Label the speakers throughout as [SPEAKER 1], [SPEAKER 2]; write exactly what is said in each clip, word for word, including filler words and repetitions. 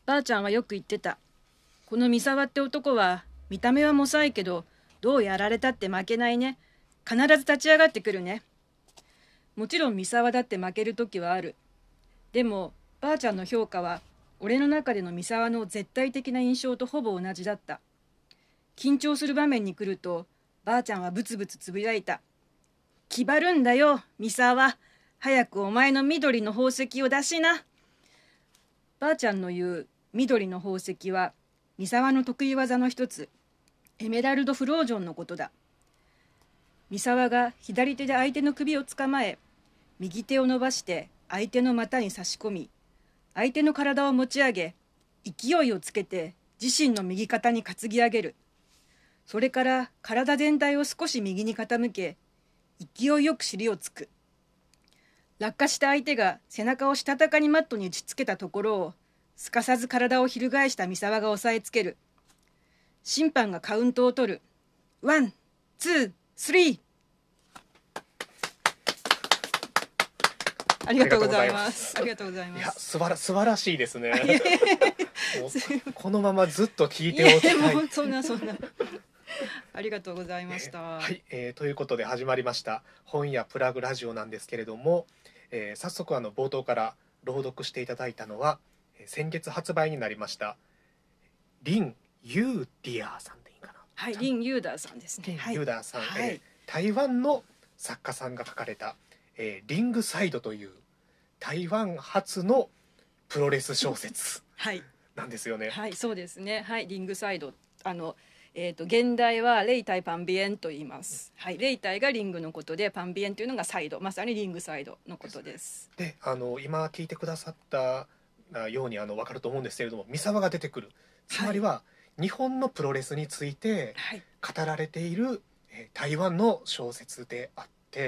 [SPEAKER 1] ばあちゃんはよく言ってた。この三沢って男は見た目はもさいけど、どうやられたって負けないね。必ず立ち上がってくるね。もちろん三沢だって負ける時はある。でもばあちゃんの評価は俺の中での三沢の絶対的な印象とほぼ同じだった。緊張する場面に来るとばあちゃんはブツブツつぶやいた。気張るんだよ三沢、早くお前の緑の宝石を出しな。ばあちゃんの言う緑の宝石は三沢の得意技の一つ、エメラルドフロージョンのことだ。三沢が左手で相手の首を捕まえ、右手を伸ばして相手の股に差し込み、相手の体を持ち上げ、勢いをつけて自身の右肩に担ぎ上げる。それから体全体を少し右に傾け、勢いよく尻をつく。落下した相手が背中をしたたかにマットに打ちつけたところを、すかさず体を翻した三沢が押さえつける。審判がカウントを取る。ワン、ツー、スリー。ありがとうございます。ありがとうございます。
[SPEAKER 2] いや、素晴ら素晴らしいですね。もうこのままずっと聞いておきたい。
[SPEAKER 1] いやもうそんなそんな。ありがとうございました。
[SPEAKER 2] えーはい、えー、ということで始まりました本屋プラグラジオなんですけれども、えー、早速あの冒頭から朗読していただいたのは、えー、先月発売になりましたリン・ユーディアーさんでいいかな。
[SPEAKER 1] はい、リン・ユーダーさんですね。
[SPEAKER 2] リン・ユーダーさん、
[SPEAKER 1] はい、
[SPEAKER 2] えー、台湾の作家さんが書かれた、えー、リングサイドという台湾初のプロレス小説なんですよね。
[SPEAKER 1] はい、はい、そうですね。はい、リングサイド、あのえー、と現代はレイタイパンビエンと言います、はい、レイタイがリングのことでパンビエンというのがサイド、まさにリングサイドのことです。
[SPEAKER 2] で、あの今聞いてくださったようにあの分かると思うんですけれども、三沢が出てくる、つまりは、はい、日本のプロレスについて語られている、はい、えー、台湾の小説であって、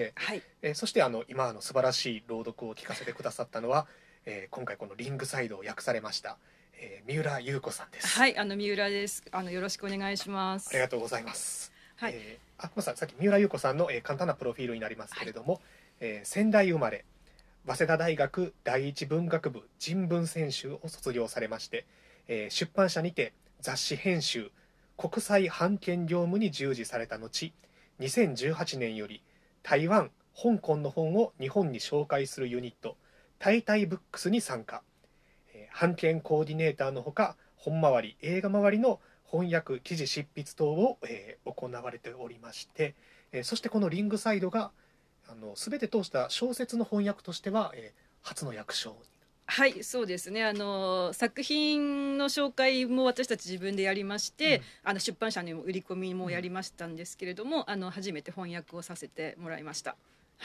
[SPEAKER 2] はい、えー、そしてあの今あの素晴らしい朗読を聞かせてくださったのは、えー、今回このリングサイドを訳されましたえー、三浦優子さんです。
[SPEAKER 1] はい、あの三浦です。あのよろしくお願いします。
[SPEAKER 2] ありがとうございます。
[SPEAKER 1] はい、
[SPEAKER 2] えー、あ、ごめんなさい、さっき三浦優子さんの、えー、簡単なプロフィールになりますけれども、はい、えー、仙台生まれ、早稲田大学第一文学部人文専修を卒業されまして、えー、出版社にて雑誌編集、国際版権業務に従事された後、にせんじゅうはちねんより台湾、香港の本を日本に紹介するユニットタイタイブックスに参加。版権コーディネーターのほか、本回り、映画回りの翻訳、記事執筆等を、えー、行われておりまして、えー、そしてこのリングサイドがあの全て通した小説の翻訳としては、えー、初の訳章に。
[SPEAKER 1] はい、そうですね。あの作品の紹介も私たち自分でやりまして、うん、あの出版社にも売り込みもやりましたんですけれども、うん、あの初めて翻訳をさせてもらいました。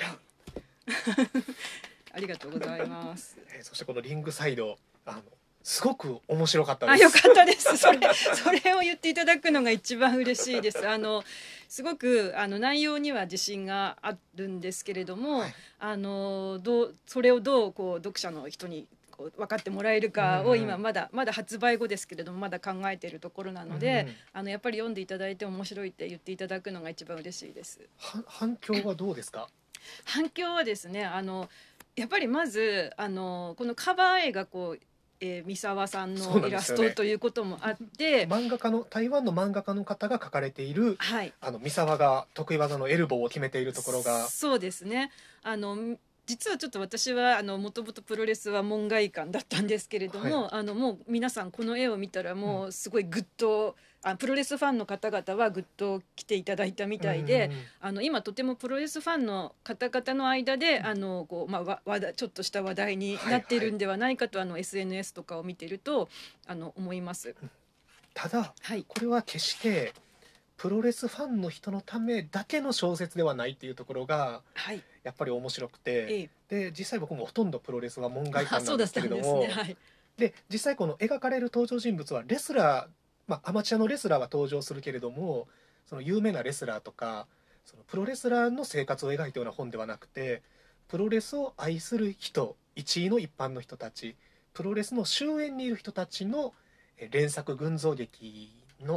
[SPEAKER 1] ありがとうございます。
[SPEAKER 2] えー、そしてこのリングサイド、あのすごく面白かったです。
[SPEAKER 1] あ、よかったです。それそれを言っていただくのが一番嬉しいです。あのすごくあの内容には自信があるんですけれども、はい、あのどうそれをどうこう読者の人にこう分かってもらえるかを今まだまだ発売後ですけれどもまだ考えているところなので、うん、あのやっぱり読んでいただいて面白いって言っていただくのが一番嬉しいです。
[SPEAKER 2] は反響はどうですか？
[SPEAKER 1] 反響はですね、あのやっぱりまずあのこのカバー絵がこうえー、三沢さんのイラストということもあって、
[SPEAKER 2] 漫画家の台湾の漫画家の方が描かれている、はい、あの三沢が得意技のエルボーを決めているところが、
[SPEAKER 1] そうですね。あの実はちょっと私はもともとプロレスは門外漢だったんですけれども、はい、あのもう皆さんこの絵を見たらもうすごいグッと、うん、あプロレスファンの方々はグッと来ていただいたみたいで、うんうん、あの今とてもプロレスファンの方々の間で、うん、あのこう、まあ、わだちょっとした話題になっているんではないかと、はいはい、あの エスエヌエス とかを見てるとあの思います。
[SPEAKER 2] ただ、はい、これは決してプロレスファンの人のためだけの小説ではないっていうところが、はい、やっぱり面白くて、ええ、で実際僕もほとんどプロレスは門外漢なんですけれども、で、ねはい、で実際この描かれる登場人物はレスラー、まあ、アマチュアのレスラーは登場するけれども、その有名なレスラーとかそのプロレスラーの生活を描いたような本ではなくて、プロレスを愛する人、一位の一般の人たち、プロレスの終焉にいる人たちの連作群像劇の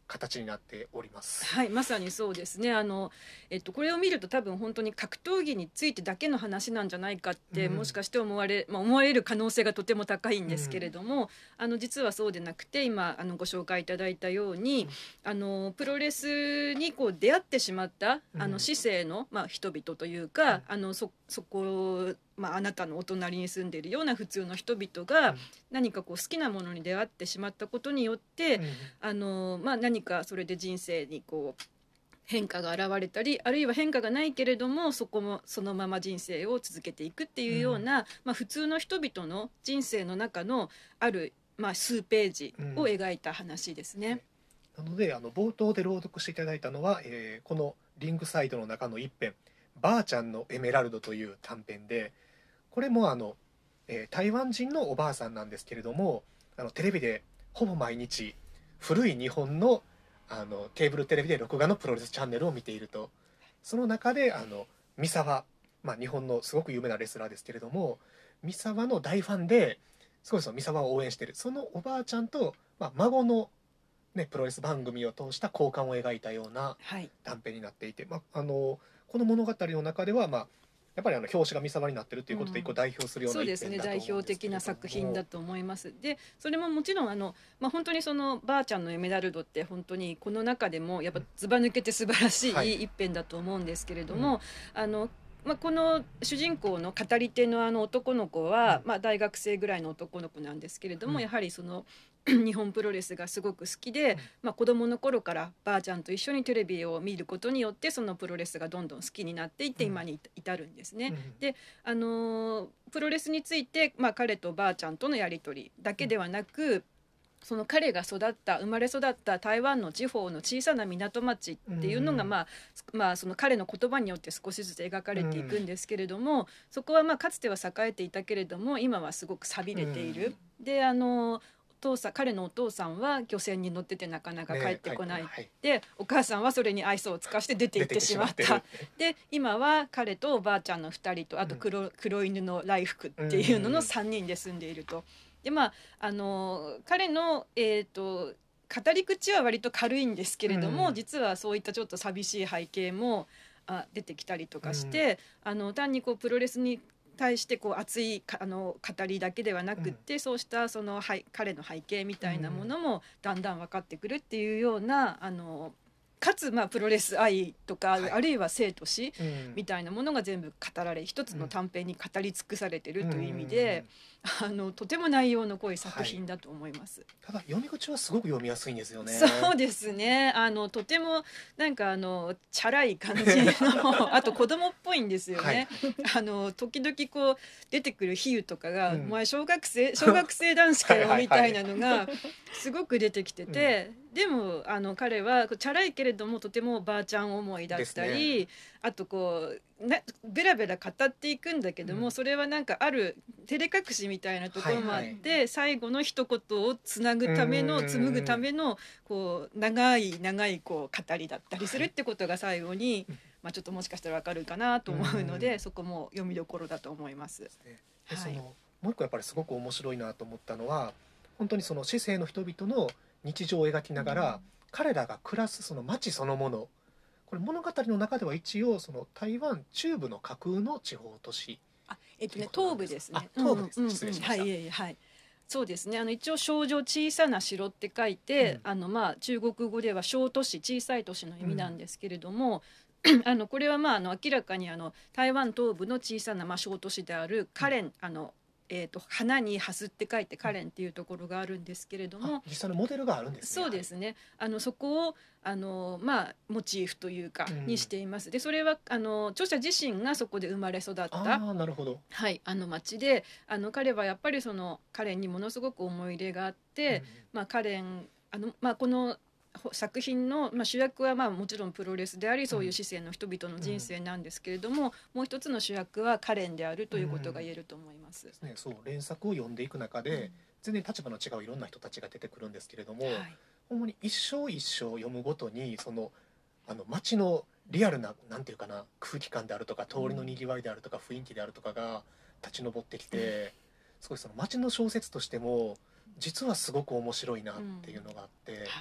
[SPEAKER 2] 形になっております。
[SPEAKER 1] はい、まさにそうですね。あの、えっと、これを見ると多分本当に格闘技についてだけの話なんじゃないかって、
[SPEAKER 2] うん、
[SPEAKER 1] もしかして思われ、まあ、思われる可能性がとても高いんですけれども、うん、あの実はそうでなくて、今あのご紹介いただいたように、うん、あのプロレスにこう出会ってしまったあの市政の、まあ、人々というか、うん、あのそそこまあ、あなたのお隣に住んでいるような普通の人々が何かこう好きなものに出会ってしまったことによって、うん、あのまあ、何かそれで人生にこう変化が現れたり、あるいは変化がないけれどもそこもそのまま人生を続けていくっていうような、うん、まあ、普通の人々の人生の中のある、まあ、数ページを描いた話ですね。
[SPEAKER 2] うん、なのであの冒頭で朗読していただいたのは、えー、このリングサイドの中の一編「ばあちゃんのエメラルド」という短編で、これもあの、えー、台湾人のおばあさんなんですけれども、あのテレビでほぼ毎日古い日本のあのケーブルテレビで録画のプロレスチャンネルを見ていると、その中であの三沢、まあ、日本のすごく有名なレスラーですけれども、三沢の大ファンですごいその三沢を応援しているそのおばあちゃんと、まあ、孫の、ね、プロレス番組を通した交換を描いたような短編になっていて、はい、まあ、あのこの物語の中では、まあやっぱりあの表紙が三沢になってるということで一個代表するような一編だと思うんですけれども、
[SPEAKER 1] そうですね、代表的な作品だと思います。でそれももちろんあの、まあ、本当にそのばあちゃんのエメラルドって本当にこの中でもやっぱずば抜けて素晴らしい一編だと思うんですけれども、はい、あのまあ、この主人公の語り手のあの男の子は、まあ、大学生ぐらいの男の子なんですけれども、やはりその日本プロレスがすごく好きで、まあ、子どもの頃からばあちゃんと一緒にテレビを見ることによってそのプロレスがどんどん好きになっていって今に至るんですね。で、あのー、プロレスについて、まあ、彼とばあちゃんとのやり取りだけではなく、その彼が育った生まれ育った台湾の地方の小さな港町っていうのが、まあまあ、その彼の言葉によって少しずつ描かれていくんですけれども、そこはまあかつては栄えていたけれども今はすごく寂れている。で、あのお父さん彼のお父さんは漁船に乗っててなかなか帰ってこない、ね、はい、でお母さんはそれに愛想を尽かして出て行ってしまったで今は彼とおばあちゃんのふたりとあと 黒,、うん、黒犬の来福っていうののさんにんで住んでいると。でまあ、あの彼の、えーと、語り口は割と軽いんですけれども、うん、実はそういったちょっと寂しい背景もあ出てきたりとかして、うん、あの単にこうプロレスに対してこう熱いあの語りだけではなくって、うん、そうしたその彼の背景みたいなものもだんだん分かってくるっていうようなあのかつまあプロレス愛とか、はい、あるいは生と死みたいなものが全部語られ、うん、一つの短編に語り尽くされてるという意味で、うん、あのとても内容の濃い作品だと思います、はい、
[SPEAKER 2] ただ読み口はすごく読みやすいんですよね。
[SPEAKER 1] そうですね、あのとてもなんかあのチャラい感じのあと子供っぽいんですよね、はい、あの時々こう出てくる比喩とかが、うん、お前小学生小学生男子かよみたいなのがすごく出てきてて、うん、でもあの彼はチャラいけれどもとてもばあちゃん思いだったり、ね、あとこうなベラベラ語っていくんだけども、うん、それはなんかある照れ隠しみたいなところもあって、はいはい、最後の一言をつなぐための紡ぐためのこう長い長いこう語りだったりするってことが最後に、はい、まあ、ちょっともしかしたらわかるかなと思うので、そこも読みどころだと思います。ですね。
[SPEAKER 2] で、そのもう一個やっぱりすごく面白いなと思ったのは、本当にその市政の人々の日常を描きながら、うん、彼らが暮らすその町そのもの、これ物語の中では一応その台湾中部の架空の地方都市、
[SPEAKER 1] あ、えっとね、東部ですね。
[SPEAKER 2] 東部です、うんうん、失礼しました。
[SPEAKER 1] はい、はい、そうですね。あの一応少女小さな城って書いて、うん、あのまあ中国語では小都市、小さい都市の意味なんですけれども、うん、あのこれはまああの明らかにあの台湾東部の小さなまあ小都市であるカレン、うん、あのえー、と花にハスって書いてカレンっていうところがあるんですけれども、
[SPEAKER 2] 実際のモデルがあるんです
[SPEAKER 1] ね。そうですね、あのそこをあの、まあ、モチーフというか、うん、にしています。でそれはあの著者自身がそこで生まれ育ったあ
[SPEAKER 2] なるほど、
[SPEAKER 1] はい、あの町で、あの彼はやっぱりそのカレンにものすごく思い入れがあって、うん、まあ、カレンあの、まあ、この作品の、まあ、主役はまあもちろんプロレスでありそういう市政の人々の人生なんですけれども、うん、もう一つの主役はカレンであるということが言えると思います、
[SPEAKER 2] うん、ね、そう連作を読んでいく中で、うん、全然立場の違ういろんな人たちが出てくるんですけれども、はい、ほんまに一生一生読むごとにそのあの街のリアルななんていうかな空気感であるとか通りのにぎわいであるとか雰囲気であるとかが立ち上ってきて、うん、すごいその街の小説としても実はすごく面白いなっていうのがあって、うん、はい、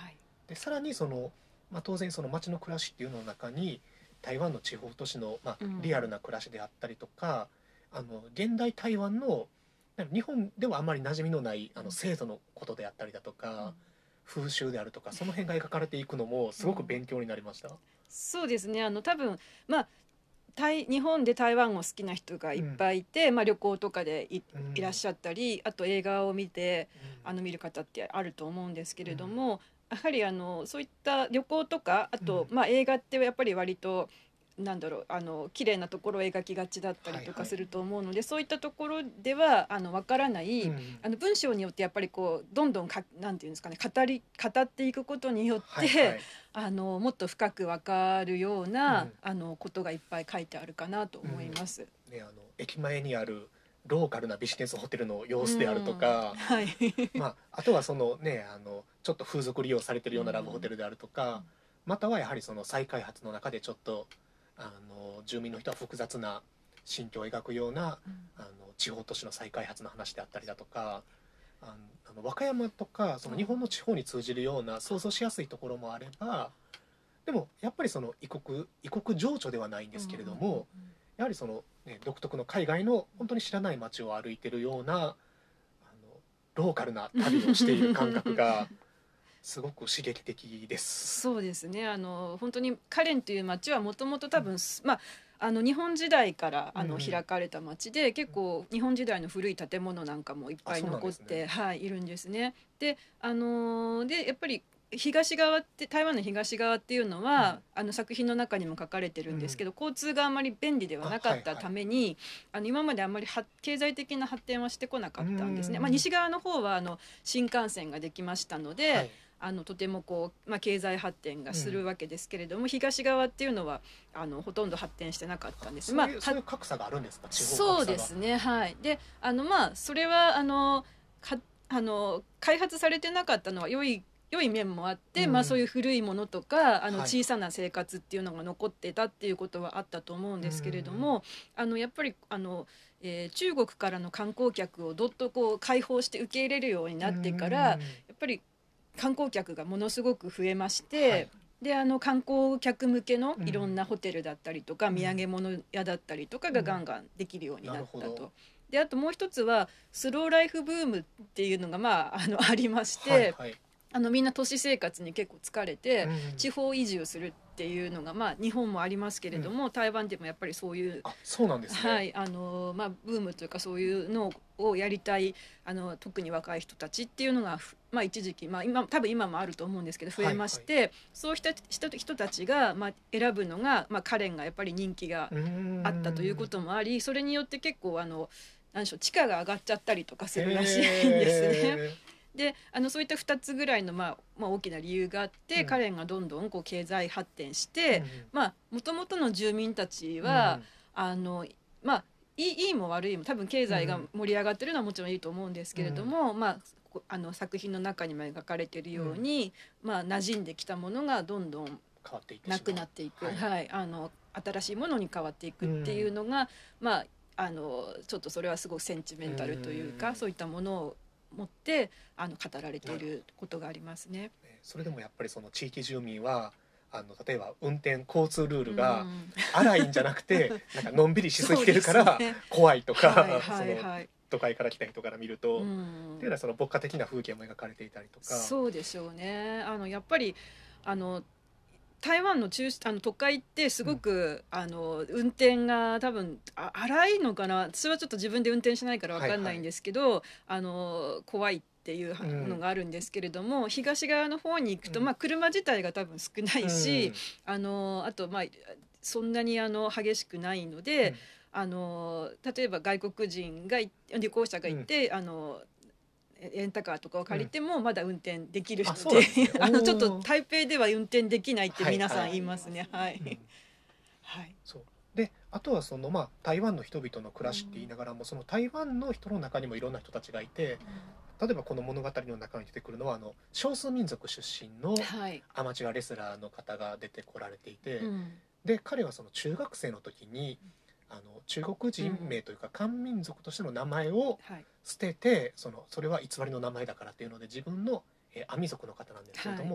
[SPEAKER 2] でさらにその、まあ、当然その街の暮らしっていうのの中に台湾の地方都市の、まあ、リアルな暮らしであったりとか、うん、あの現代台湾の日本ではあまり馴染みのないあの制度のことであったりだとか、うん、風習であるとか、その辺が描かれていくのもすごく勉強になりました。うん、
[SPEAKER 1] そうですね、あの多分まあ日本で台湾を好きな人がいっぱいいて、うん、まあ、旅行とかで い,、うん、いらっしゃったり、あと映画を見て、うん、あの見る方ってあると思うんですけれども、うん、やはりあのそういった旅行とか、あと、うん、まあ、映画ってやっぱり割となんだろう、あの綺麗なところを描きがちだったりとかすると思うので、はいはい、そういったところではあの分からない、うん、あの文章によってやっぱりこうどんどんかなんていうんですかね、語り語っていくことによって、はいはい、あのもっと深く分かるような、うん、あのことがいっぱい書いてあるかなと思います。
[SPEAKER 2] うん、ね、あの駅前にあるローカルなビジネスホテルの様子であるとか、うん、はい、まあ、あとはその、ね、あのちょっと風俗利用されてるようなラブホテルであるとか、うん、またはやはりその再開発の中でちょっとあの住民の人は複雑な心境を描くような、うん、あの地方都市の再開発の話であったりだとか、あのあの和歌山とかその日本の地方に通じるような想像しやすいところもあれば、でもやっぱりその異国異国情緒ではないんですけれども、うんうんうん、やはりその、ね、独特の海外の本当に知らない街を歩いてるようなあのローカルな旅をしている感覚がすごく刺激的です。
[SPEAKER 1] そうですね、あの本当にカレンという町はもともと多分、うん、まああの日本時代からあの開かれた町で、うん、結構日本時代の古い建物なんかもいっぱい残って、ね、はい、いるんですね。で、あのー、でやっぱり東側って台湾の東側っていうのは、うん、あの作品の中にも書かれてるんですけど、うん、交通があまり便利ではなかったために、あ、はいはい、あの今まであまり経済的な発展はしてこなかったんですね。まあ、西側の方はあの新幹線ができましたので、はい、あのとてもこう、まあ、経済発展がするわけですけれども、うん、東側っていうのはあのほとんど発展してなかったんです。
[SPEAKER 2] そういう、まあ、そういう格差があるんですか、地方格差が。
[SPEAKER 1] そうですね、はい。で、あのまあそれはあのかあの開発されてなかったのは良い良い面もあって、うん、まあ、そういう古いものとかあの小さな生活っていうのが残ってたっていうことはあったと思うんですけれども、うん、あのやっぱりあの、えー、中国からの観光客をどっとこう開放して受け入れるようになってから、うん、やっぱり観光客がものすごく増えまして、はい、であの観光客向けのいろんなホテルだったりとか、うん、土産物屋だったりとかがガンガンできるようになったと。うん、であともう一つはスローライフブームっていうのが、まあ、あのありまして、はいはい、あのみんな都市生活に結構疲れて、うん、地方移住するっていうのが、まあ、日本もありますけれども、うん、台湾でもやっぱりそういう、
[SPEAKER 2] あ、そうなんですね、
[SPEAKER 1] はい、あのまあ、ブームというかそういうのをやりたいあの特に若い人たちっていうのが、まあ、一時期、まあ、今多分今もあると思うんですけど増えまして、はいはい、そういう人、人たちが、まあ、選ぶのが、まあ、カレンがやっぱり人気があったということもあり、それによって結構あの何でしょう、地価が上がっちゃったりとかするらしいんですね。であのそういったふたつぐらいの、まあまあ、大きな理由があって、うん、カレンがどんどんこう経済発展してもともとの住民たちは、うん、あのまあいい、いいも悪いも多分経済が盛り上がってるのはもちろんいいと思うんですけれども、うん、まあ、あの作品の中にも描かれているように、うん、まあ、馴染んできたものがどんどんなくなっていく、はいはい、あの新しいものに変わっていくっていうのが、うん、まあ、あのちょっとそれはすごくセンチメンタルというか、うん、そういったものを持ってあの語られていることがありますね。
[SPEAKER 2] それでもやっぱりその地域住民はあの例えば運転交通ルールが荒いんじゃなくて、うん、なんかのんびりしすぎてるから怖いとか、はいはいはい、都会から来た人から見ると、うん、っていうのはその牧歌的な風景も描かれていたりとか。
[SPEAKER 1] そうでしょうね。あのやっぱりあの台湾の中あの都会ってすごく、うん、あの運転が多分あ荒いのかな、私はちょっと自分で運転しないから分かんないんですけど、はいはい、あの怖いっていうのがあるんですけれども、うん、東側の方に行くと、まあ、車自体が多分少ないし、うん、あのあと、まあ、そんなにあの激しくないので、うん、あの例えば外国人が旅行者がいて、うん、あのレンタカーとかを借りてもまだ運転できる人で、うん、あ、あのちょっと台北では運転できないって皆さん言いますね。はい、はい、
[SPEAKER 2] はい、そうで、あとはその、まあ、台湾の人々の暮らしって言いながらも、うん、その台湾の人の中にもいろんな人たちがいて、うん、例えばこの物語の中に出てくるのはあの少数民族出身のアマチュアレスラーの方が出てこられていて、うん、で彼はその中学生の時にあの中国人名というか漢民族としての名前を捨てて、そのそれは偽りの名前だからっていうので自分の、えー、アミ族の方なんですけれども、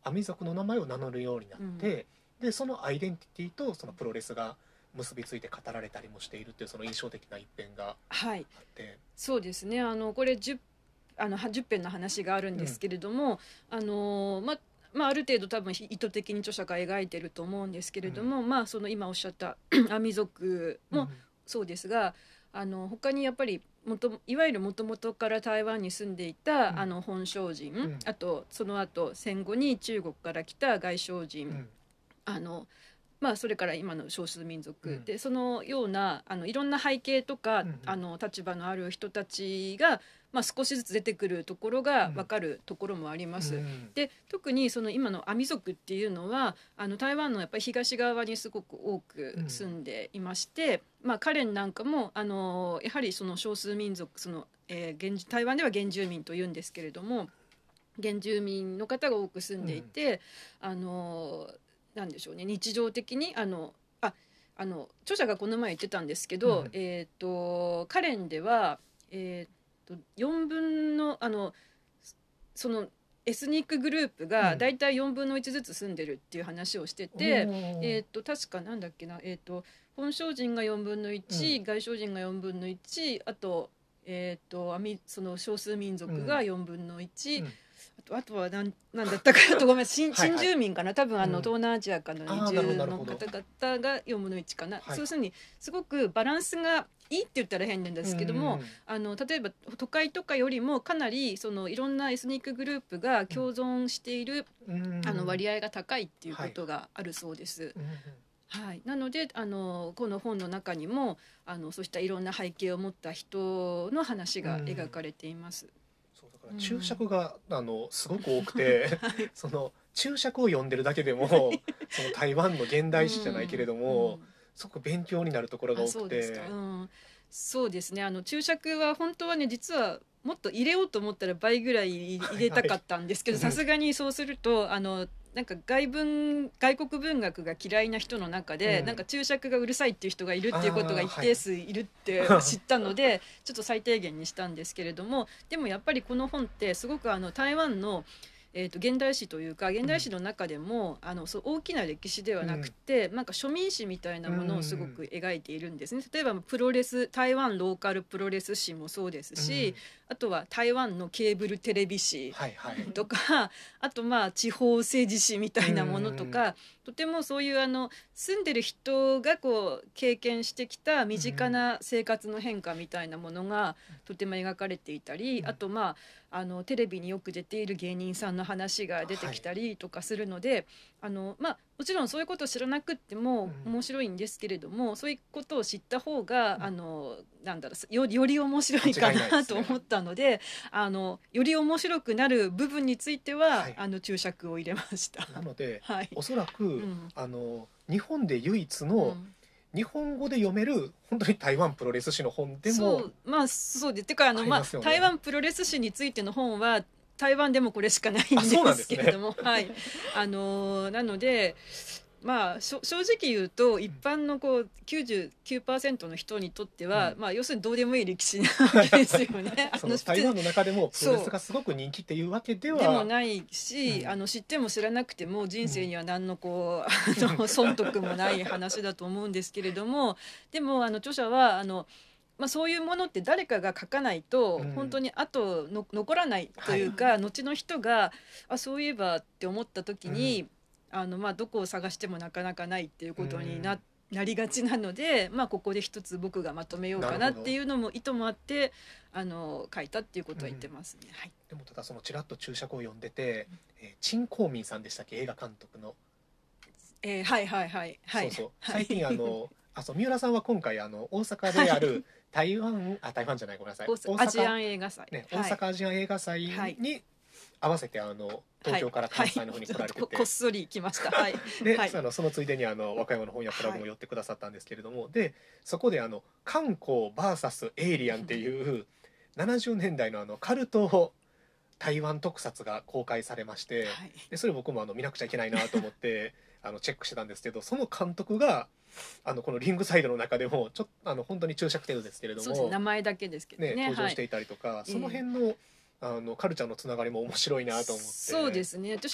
[SPEAKER 2] アミ族の名前を名乗るようになって、うん、でそのアイデンティティとそのプロレスが結びついて語られたりもしているっていうその印象的な一編があって、はい、
[SPEAKER 1] そうですね。あのこれ 10, あのじゅっ編の話があるんですけれども、うん、あのままあ、ある程度多分意図的に著者が描いてると思うんですけれども、うん、まあその今おっしゃったアミ族もそうですが、うん、あの他にやっぱりもといわゆるもともとから台湾に住んでいた、うん、あの本省人、うん、あとその後戦後に中国から来た外省人、うん、あのまあ、それから今の少数民族、うん、でそのようなあのいろんな背景とか、うんうん、あの立場のある人たちが、まあ、少しずつ出てくるところが分かるところもあります、うん、で特にその今のアミ族っていうのはあの台湾のやっぱり東側にすごく多く住んでいまして、うん、まあ、カレンなんかもあのやはりその少数民族その、えー、現台湾では原住民というんですけれども原住民の方が多く住んでいて、うん、あのなんでしょうね、日常的にあのああの著者がこの前言ってたんですけど、うん、えー、とカレンでは、えー、とよんぶんのあのそのエスニックグループがだいたいよんぶんのいちずつ住んでるっていう話をしてて、うん、えー、と確かなんだっけな、えー、と本省人がよんぶんのいち、うん、外省人がよんぶんのいち、あと、えー、とその少数民族がよんぶんのいち、うんうん、あとは何、何だったかなとごめん新、新住民かな、多分あの、うん、東南アジアからの移住の方々がよんぶんのいちかな、はい、そうするにすごくバランスがいいって言ったら変なんですけども、うん、あの例えば都会とかよりもかなりそのいろんなエスニックグループが共存している、うん、あの割合が高いっていうことがあるそうです、はいはい、なのであのこの本の中にもあのそうしたいろんな背景を持った人の話が描かれています、うん、
[SPEAKER 2] 注釈があのすごく多くて、はい、その注釈を読んでるだけでもその台湾の現代史じゃないけれども、うんうん、すごく勉強になるところが多くて、
[SPEAKER 1] そうですか、うん、そうですね、あの注釈は本当はね実はもっと入れようと思ったら倍ぐらい入れたかったんですけど、さすがにそうするとあのなんか外文外国文学が嫌いな人の中で、うん、なんか注釈がうるさいっていう人がいるっていうことが一定数いるって知ったので、はい、ちょっと最低限にしたんですけれども、でもやっぱりこの本ってすごくあの台湾のえー、と現代史というか現代史の中でも、うん、あのそう大きな歴史ではなくて、うん、なんか庶民史みたいなものをすごく描いているんですね。例えばプロレス台湾ローカルプロレス史もそうですし、うん、あとは台湾のケーブルテレビ史とか、はいはい、あとまあ地方政治史みたいなものとか、うん、とてもそういうあの住んでる人がこう経験してきた身近な生活の変化みたいなものがとても描かれていたり、うん、あとまああのテレビによく出ている芸人さんの話が出てきたりとかするので、はい、あのまあ、もちろんそういうことを知らなくっても面白いんですけれども、うん、そういうことを知った方が、うん、あのなんだろう よ, より面白いかなと思ったので、ね、あのより面白くなる部分については、はい、あの注釈を入れました。
[SPEAKER 2] なので、
[SPEAKER 1] はい、
[SPEAKER 2] おそらく、うん、あの日本で唯一の、うん日本語で読める本当に台湾プロレス史の本でも
[SPEAKER 1] そうまあそうでてかあの、まあ、台湾プロレス史についての本は台湾でもこれしかないんですけれども、ね、はいあのなのでまあ正直言うと一般のこう きゅうじゅうきゅうパーセント の人にとっては、うんまあ、要するにどうでもいい歴史なわけですよね。
[SPEAKER 2] その台湾の中でもプロレスがすごく人気っていうわけでは
[SPEAKER 1] でもないし、うん、あの知っても知らなくても人生には何のこう、うん、あの損得もない話だと思うんですけれどもでもあの著者はあのまあ、そういうものって誰かが書かないと本当に後の残らないというか、はい、後の人があそういえばって思った時に、うんあのまあ、どこを探してもなかなかないっていうことに な,、なりがちなので、まあ、ここで一つ僕がまとめようかなっていうのも意図もあってあの書いたっていうことは言ってますね、うんはい、
[SPEAKER 2] でもただそのちらっと注釈を読んでて、うんえー、陳光民さんでしたっけ映画監督の、
[SPEAKER 1] えー、はいはいはいはい
[SPEAKER 2] そうそう最近あのあそう三浦さんは今回あの大阪である台湾あ台湾じゃないごめんなさい大
[SPEAKER 1] 阪アジアン映画祭、
[SPEAKER 2] ね、大阪アジアン映画祭に合わせてあの東京から関西の方に来られてて、はいはい、
[SPEAKER 1] こ, こっそり来ました、はい、
[SPEAKER 2] で、
[SPEAKER 1] はい、
[SPEAKER 2] そのそのついでにあの和歌山の本屋プラグも寄ってくださったんですけれども、はい、でそこであの観光 ブイエス エイリアンっていうななじゅうねんだいのあのカルト台湾特撮が公開されまして、はい、でそれ僕もあの見なくちゃいけないなと思ってあのチェックしてたんですけどその監督があのこのリングサイドの中でもちょっとあの本当に注釈程度ですけれども、そうですね、
[SPEAKER 1] 名前だけですけどね、
[SPEAKER 2] ね登場していたりとか、はい、その辺の、えーあのカルチャーのつながりも面白いなと思って。
[SPEAKER 1] そうですね私も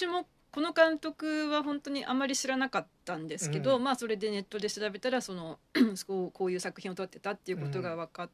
[SPEAKER 1] この監督は本当にあまり知らなかったんですけど、
[SPEAKER 2] うん、
[SPEAKER 1] まあ、それでネットで調べたらそのこう、こういう作品を撮ってたっていうことが分かって、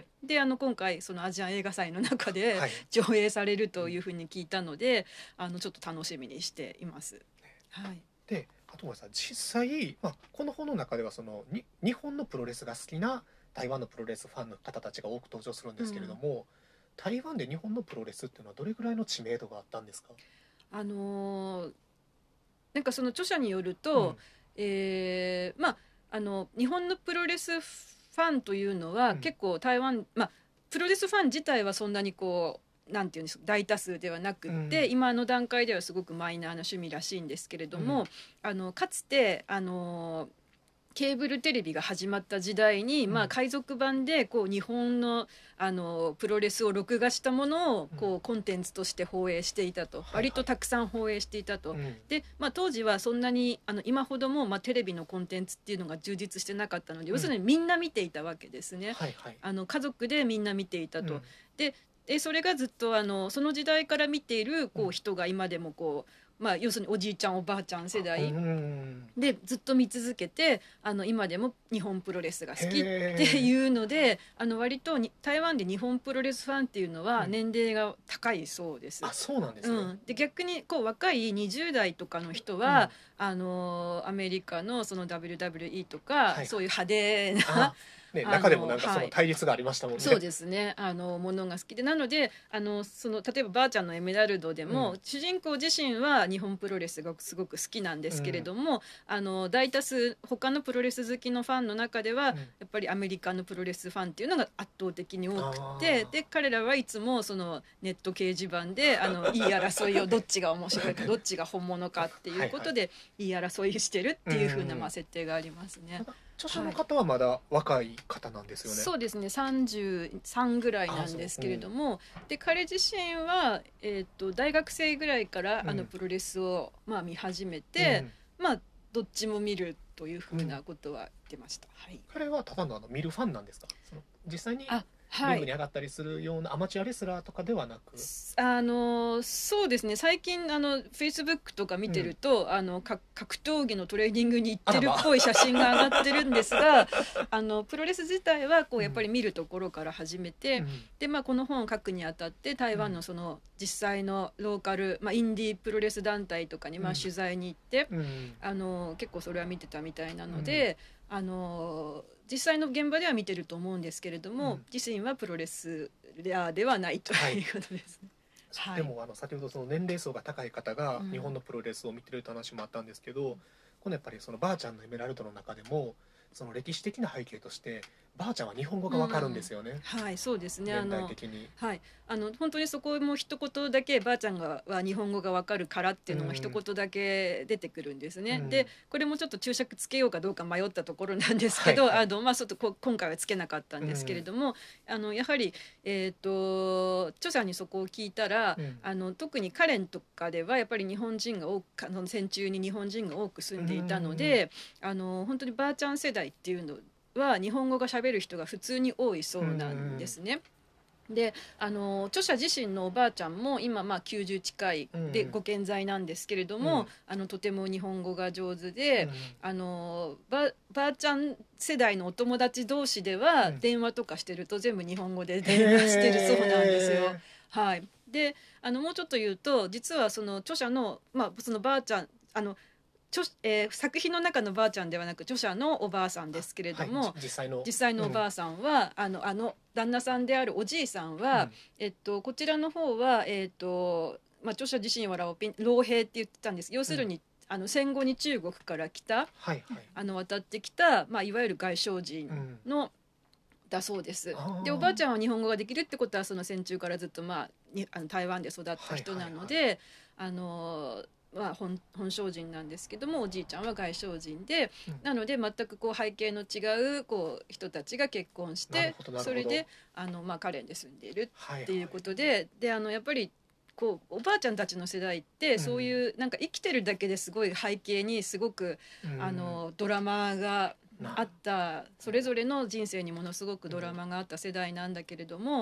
[SPEAKER 1] うん、であの今回そのアジアン映画祭の中で上映されるというふうに聞いたので、あのちょっと楽しみにしています。はい、
[SPEAKER 2] であとはさ実際、まあ、この本の中ではそのに日本のプロレスが好きな台湾のプロレスファンの方たちが多く登場するんですけれども、うん、台湾で日本のプロレスっていうのはどれぐらいの知名度があったんですか？
[SPEAKER 1] あのー、なんかその著者によると、うん、えー、まああの日本のプロレスファンというのは結構台湾、うん、まあプロレスファン自体はそんなにこうなんていうんですか大多数ではなくって、うん、今の段階ではすごくマイナーな趣味らしいんですけれども、うん、あのかつてあのケーブルテレビが始まった時代に、うん、まあ、海賊版でこう日本 の, あのプロレスを録画したものをこう、うん、コンテンツとして放映していたと、はいはい、割とたくさん放映していたと、うん、で、まあ、当時はそんなにあの今ほども、まあ、テレビのコンテンツっていうのが充実してなかったので、うん、要するにみんな見ていたわけですね、はいはい、あの家族でみんな見ていたと、うん、ででそれがずっとあのその時代から見ているこう人が今でもこう、まあ、要するにおじいちゃんおばあちゃん世代でずっと見続けて、あの今でも日本プロレスが好きっていうので、あの割とに台湾で日本プロレスファンっていうのは年齢が高いそうです、
[SPEAKER 2] うん、あそうなんですね、
[SPEAKER 1] うん、で逆にこう若いにじゅう代とかの人は、うん、あのアメリカのその ダブリューダブリューイー とか、はい、そういう派手な
[SPEAKER 2] ね、中でもなんかその対立がありましたもんね、
[SPEAKER 1] はい、そうですね、あのものが好きで、なのであのその例えばばあちゃんのエメラルドでも、うん、主人公自身は日本プロレスがすごく好きなんですけれども、うん、あの大多数他のプロレス好きのファンの中では、うん、やっぱりアメリカのプロレスファンっていうのが圧倒的に多くて、で彼らはいつもそのネット掲示板であのいい争いをどっちが面白いかどっちが本物かっていうことでいい争いしてるっていう風なまあ設定がありますね。
[SPEAKER 2] 著者の方はまだ若い方なんですよね、はい、
[SPEAKER 1] そうですねさんじゅうさんぐらいなんですけれども、うん、で彼自身は、えー、と大学生ぐらいから、うん、あのプロレスを、まあ、見始めて、うん、まあどっちも見るというふうなことは言ってました、はい、
[SPEAKER 2] 彼はただのあの見るファンなんですか？その実際にリングに上がったりするようなアマチュアレスラーとかではなく、
[SPEAKER 1] あのそうですね、最近あのフェイスブックとか見てると、うん、あの格闘技のトレーニングに行ってるっぽい写真が上がってるんですが、あのプロレス自体はこうやっぱり見るところから始めて、うん、でまあ、この本を書くにあたって台湾のその実際のローカル、まあ、インディープロレス団体とかにまあ取材に行って、うん、あの結構それは見てたみたいなので、うん、あの実際の現場では見てると思うんですけれども、うん、自身はプロレスラーではないということですね、
[SPEAKER 2] はい、でもあの先ほどその年齢層が高い方が日本のプロレスを見てるという話もあったんですけど、うん、このやっぱりそのばあちゃんのエメラルドの中でもその歴史的な背景としてばあちゃんは日本語がわかるんですよね、
[SPEAKER 1] うん、はいそうですね、
[SPEAKER 2] 年代的に、
[SPEAKER 1] あの、はい、あの本当にそこも一言だけばあちゃんがは日本語がわかるからっていうのが一言だけ出てくるんですね、うん、でこれもちょっと注釈つけようかどうか迷ったところなんですけど、はいはい、あのまあ、ちょっとこ今回はつけなかったんですけれども、うん、あのやはり、えーと、著者にそこを聞いたら、うん、あの特にカレンとかではやっぱり日本人が多くあの戦中に日本人が多く住んでいたので、うん、あの本当にばあちゃん世代っていうのは日本語が喋る人が普通に多いそうなんですね。であの著者自身のおばあちゃんも今まあきゅうじゅう近いでご健在なんですけれども、うん、あのとても日本語が上手で、うん、あの ば, ばあちゃん世代のお友達同士では電話とかしてると全部日本語で電話してるそうなんですよ。はい、であのもうちょっと言うと実はその著者の、まあ、そのばあちゃんあの著えー、作品の中のばあちゃんではなく著者のおばあさんですけれども、はい、実際の実際のおばあさんは、うん、あのあの旦那さんであるおじいさんは、うんえっと、こちらの方は、えっとまあ、著者自身は老兵って言ってたんです。要するに、うん、あの戦後に中国から来た、はいはい、あの渡ってきた、まあ、いわゆる外省人の、うんだそうです。でおばあちゃんは日本語ができるってことはその戦中からずっと、まあ、にあの台湾で育った人なので、はいはいはい、あのまあ、本, 本省人なんですけどもおじいちゃんは外省人で、うん、なので全くこう背景の違うこう人たちが結婚してそれであの、まあ、カレンで住んでいるっていうことで、はいはい、であのやっぱりこうおばあちゃんたちの世代ってそういう、うん、なんか生きてるだけですごい背景にすごく、うん、あのドラマがあったそれぞれの人生にものすごくドラマがあった世代なんだけれども、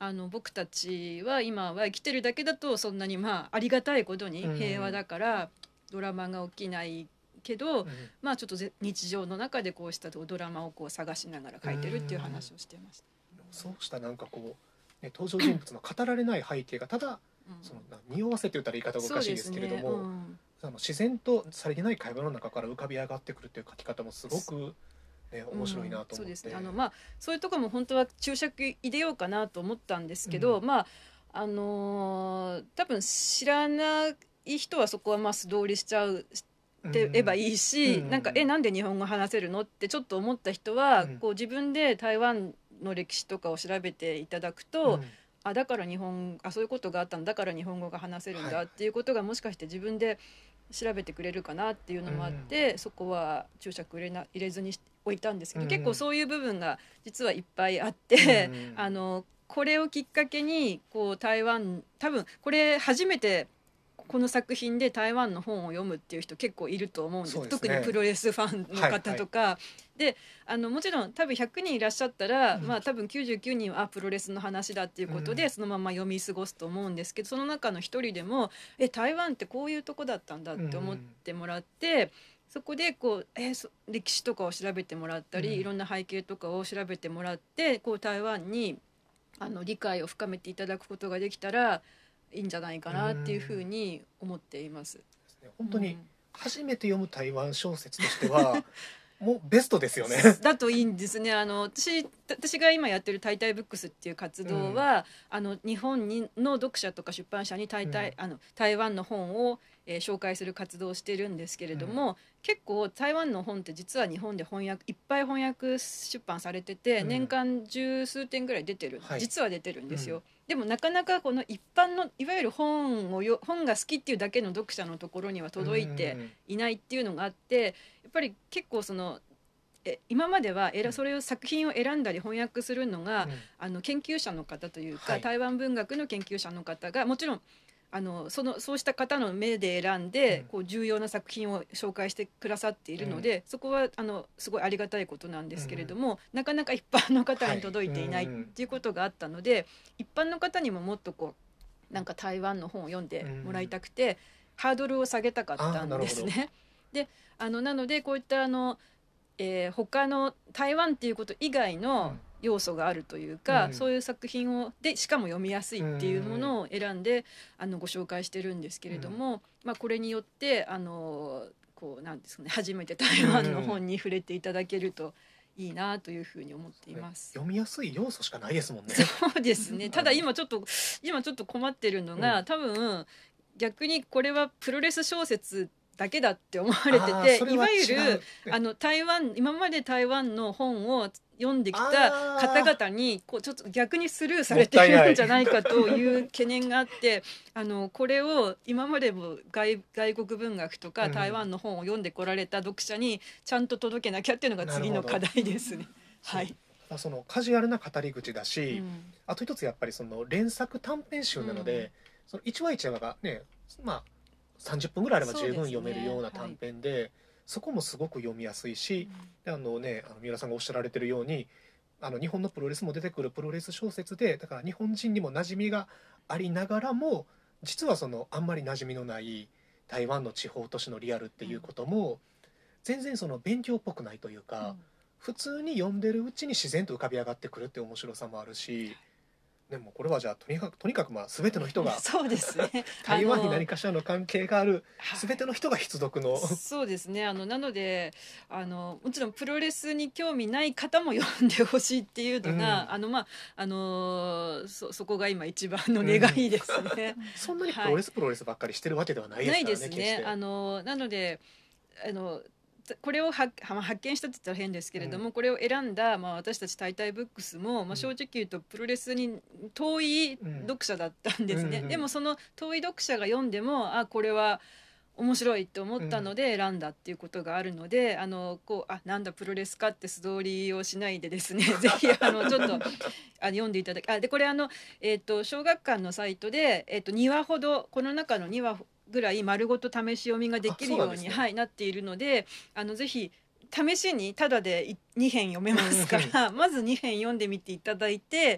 [SPEAKER 1] あの僕たちは今は生きてるだけだとそんなにまあありがたいことに平和だからドラマが起きないけど、
[SPEAKER 2] うん
[SPEAKER 1] まあちょっとぜ日常の中でこうしたドラマをこう探しながら書いてるっていう話をしてました。
[SPEAKER 2] そうしたなんかこう、ね、登場人物の語られない背景がただ、うん、その匂わせって言ったら言い方がおかしいですけれども、ねうん、あの自然とさりげない会話の中から浮かび上がってくるっていう書き方もすごく、ね、面白いなと思って、うん、そうですね。あの、まあ、
[SPEAKER 1] そういうところも本当は注釈入れようかなと思ったんですけど、うん、まああのー、多分知らない人はそこはまあ素通りしちゃうって言えばいいし、うん、なんかえなんで日本語話せるのってちょっと思った人は、うん、こう自分で台湾の歴史とかを調べていただくと、うん、あだから日本あそういうことがあったんだから日本語が話せるんだっていうことがもしかして自分で調べてくれるかなっていうのもあって、うん、そこは注釈入れな入れずに置いたんですけど、うん、結構そういう部分が実はいっぱいあって、うん、あのこれをきっかけにこう台湾多分これ初めてこの作品で台湾の本を読むっていう人結構いると思うんです、ですね、特にプロレスファンの方とか、はいはい、であのもちろん多分ひゃくにんいらっしゃったら、うんまあ、多分きゅうじゅうきゅうにんはあプロレスの話だっていうことで、うん、そのまま読み過ごすと思うんですけど、その中の一人でもえ台湾ってこういうとこだったんだって思ってもらって、うん、そこでこう、えー、歴史とかを調べてもらったり、うん、いろんな背景とかを調べてもらってこう台湾にあの理解を深めていただくことができたらいいんじゃないかなっていうふうに思っています。
[SPEAKER 2] 本当に初めて読む台湾小説としてはもうベストですよね。
[SPEAKER 1] だといいんですね。あの 私, 私が今やってるタイタイブックスっていう活動は、うん、あの日本にの読者とか出版社にタイタイ、うん、あの台湾の本を、えー、紹介する活動をしてるんですけれども、うん、結構台湾の本って実は日本で翻訳いっぱい翻訳出版されてて、うん、年間十数点ぐらい出てる、はい、実は出てるんですよ、うん、でもなかなかこの一般のいわゆる本をよ本が好きっていうだけの読者のところには届いていないっていうのがあって、やっぱり結構そのえ今まではそれを作品を選んだり翻訳するのが、うん、あの研究者の方というか、はい、台湾文学の研究者の方がもちろんあの そのそうした方の目で選んで、うん、こう重要な作品を紹介してくださっているので、うん、そこはあのすごいありがたいことなんですけれども、うん、なかなか一般の方に届いていないっていうことがあったので、はい、一般の方にももっとこうなんか台湾の本を読んでもらいたくて、ハードルを下げたかったんですね。であのなのでこういったあのえー、他の台湾っていうこと以外の要素があるというか、うん、そういう作品をでしかも読みやすいっていうものを選んで、うん、あのご紹介してるんですけれども、うんまあ、これによってあのこうなんですかね、初めて台湾の本に触れていただけるといいなというふうに思っています、
[SPEAKER 2] ね、読みやすい要素しかないですもんね。
[SPEAKER 1] そうですね。ただ今ちょっと今ちょっと困ってるのが、うん、多分逆にこれはプロレス小説だけだって思われてて、いわゆるあの台湾今まで台湾の本を読んできた方々にこうちょっと逆にスルーされてるんじゃないかという懸念があってあのこれを今までも 外, 外国文学とか台湾の本を読んでこられた読者にちゃんと届けなきゃっていうのが次の課題ですね。はい、
[SPEAKER 2] そのカジュアルな語り口だし、うん、あと一つやっぱりその連作短編集なので、うん、そのいちわいちわがねまあさんじゅっぷんぐらいあれば十分読めるような短編 で, そ, で、ねはい、そこもすごく読みやすいし、うん、あのね、あの三浦さんがおっしゃられてるようにあの日本のプロレスも出てくるプロレス小説で、だから日本人にも馴染みがありながらも実はそのあんまり馴染みのない台湾の地方都市のリアルっていうことも、うん、全然その勉強っぽくないというか、うん、普通に読んでるうちに自然と浮かび上がってくるって面白さもあるし、でもこれはじゃあとにかくとにかくまあ全ての人が
[SPEAKER 1] そうですね
[SPEAKER 2] 台湾に何かしらの関係がある全ての人が必読の、
[SPEAKER 1] そうですね。あのなのであのもちろんプロレスに興味ない方も読んでほしいっていうのが、うん、あのまああの そ, そこが今一番の願いですね、
[SPEAKER 2] うん、そんなにプロレス、はい、プロレスばっかりしてるわけではないですからね。ないですね。
[SPEAKER 1] あのなのであのこれを発見したって言ったら変ですけれども、うん、これを選んだ、まあ、私たちタイタイブックスも、まあ、正直言うとプロレスに遠い読者だったんですね、うん、でもその遠い読者が読んでもあこれは面白いと思ったので選んだっていうことがあるので、うん、あのこうあなんだプロレスかって素通りをしないでですねぜひあのちょっとあ読んでいただきあでこれあの、えー、と小学館のサイトで、えー、とにわほどこの中のにわぐらい丸ごと試し読みができるように、ねはい、なっているのであのぜひ試しにタダでに編読めますからまずに編読んでみていただいて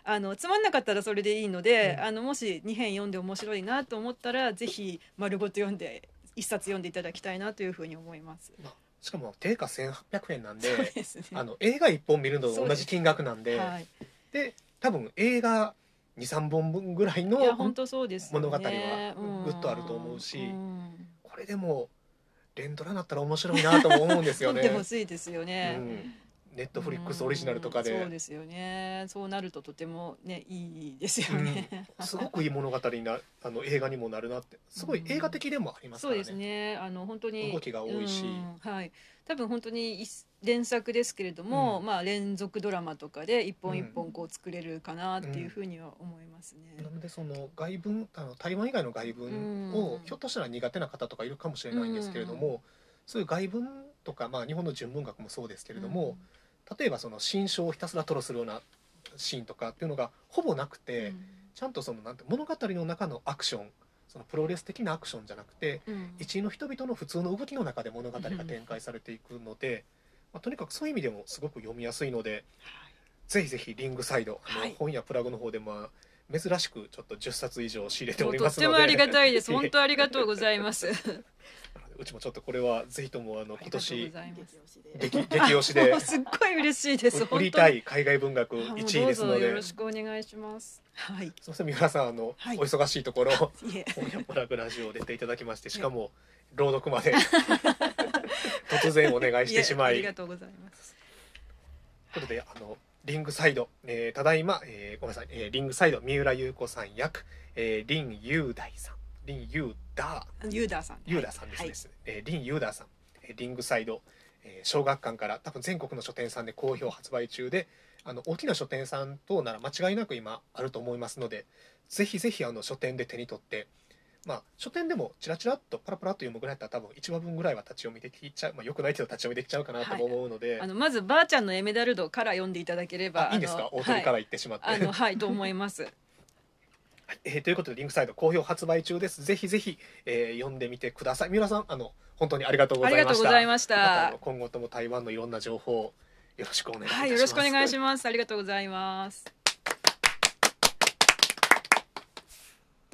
[SPEAKER 1] あのつまんなかったらそれでいいので、
[SPEAKER 2] うん
[SPEAKER 1] あのもしに編読んで面白いなと思ったらぜひ丸ごと読んで一冊読んでいただきたいなというふうに思います。
[SPEAKER 2] まあしかも定価せんはっぴゃくえんなん
[SPEAKER 1] そう
[SPEAKER 2] で
[SPEAKER 1] ですね。
[SPEAKER 2] あの映画いっぽん見るのと同じ金額なんで、
[SPEAKER 1] はい、
[SPEAKER 2] で多分映画にさんぼんぶんぐらいの
[SPEAKER 1] いや本当そうですよね、
[SPEAKER 2] 物語はぐっとあると思うし
[SPEAKER 1] ん
[SPEAKER 2] これでも連ドラになったら面白いなとも思うんですよ
[SPEAKER 1] 撮ってほ
[SPEAKER 2] ね。
[SPEAKER 1] しいですよね。
[SPEAKER 2] うんネットフリックスオリジナルとかで、
[SPEAKER 1] うんそうですよね。そうなるととてもねいいですよね。
[SPEAKER 2] うん、すごくいい物語になあの映画にもなるなってすごい映画的でもありますからね。
[SPEAKER 1] そうですね。あの本当に
[SPEAKER 2] 動きが多いし、
[SPEAKER 1] うんはい。多分本当に一連作ですけれども、
[SPEAKER 2] うん
[SPEAKER 1] まあ連続ドラマとかで一本一本こう作れるかなっていうふうには思いますね。
[SPEAKER 2] なのでその外文あの台湾以外の外文を、
[SPEAKER 1] うん
[SPEAKER 2] ひょっとしたら苦手な方とかいるかもしれないんですけれども、
[SPEAKER 1] うん
[SPEAKER 2] そういう外文とか、まあ、日本の純文学もそうですけれども、例えばその心象をひたすら吐露するようなシーンとかっていうのがほぼなくて、
[SPEAKER 1] うん
[SPEAKER 2] ちゃんとそのなんて物語の中のアクションそのプロレス的なアクションじゃなくて、
[SPEAKER 1] うん
[SPEAKER 2] 一位の人々の普通の動きの中で物語が展開されていくので、まあ、とにかくそういう意味でもすごく読みやすいので、ぜひぜひリングサイドあの、
[SPEAKER 1] はい、
[SPEAKER 2] 本やプラグの方でまあ珍しくちょっとじゅっさつ以上仕入れており
[SPEAKER 1] とっ
[SPEAKER 2] ますので、
[SPEAKER 1] てもありがたいです。本当ありがとうございます。
[SPEAKER 2] うちもちょっとこれはぜひともあの今年
[SPEAKER 1] ありがとうございます
[SPEAKER 2] 激激推しで
[SPEAKER 1] もうすっごい嬉しいです。
[SPEAKER 2] 売りたい海外文学
[SPEAKER 1] 本当に
[SPEAKER 2] いちいですので、
[SPEAKER 1] あもうどうぞよろしくお願いします。はい。
[SPEAKER 2] すみません三浦さんあの、
[SPEAKER 1] はい
[SPEAKER 2] お忙しいところ
[SPEAKER 1] いえ。
[SPEAKER 2] 本屋プラグラジオ出ていただきましてしかも朗読まで突然お願いしてしまい
[SPEAKER 1] ありがとうございます。
[SPEAKER 2] ということであのリングサイド、えーただいま、えーごめんなさい、えーリングサイド三浦優子さん役、えー、林雄大さん林雄ダー
[SPEAKER 1] ユーダーさん。
[SPEAKER 2] ユーダさんですね、
[SPEAKER 1] はい
[SPEAKER 2] えー、リン・ユーダさん、えーリングサイド、えー小学館から多分全国の書店さんで好評発売中で、あの大きな書店さんとなら間違いなく今あると思いますので、ぜひぜひあの書店で手に取って、まあ、書店でもチラチラっとパラパラっと読むぐらいだったら多分いちわぶんぐらいは立ち読みできちゃう、まあ、よくないけど立ち読みできちゃうかなとも思うので、
[SPEAKER 1] あのまずばあちゃんのエメラルドから読んでいただければ
[SPEAKER 2] あいいんですか、大鳥から言ってしまって、
[SPEAKER 1] あのはいと思います。
[SPEAKER 2] はいえーということでリンクサイド好評発売中です。ぜひぜひ、えー読んでみてください。三浦さんあの本当にありがとうご
[SPEAKER 1] あ
[SPEAKER 2] ざいました。
[SPEAKER 1] りがとうございまし
[SPEAKER 2] またあ
[SPEAKER 1] た
[SPEAKER 2] の。今後とも台湾のいろんな情報をよろしくお願いいたします。
[SPEAKER 1] はい、よろしくお願いします。ありがとうございます。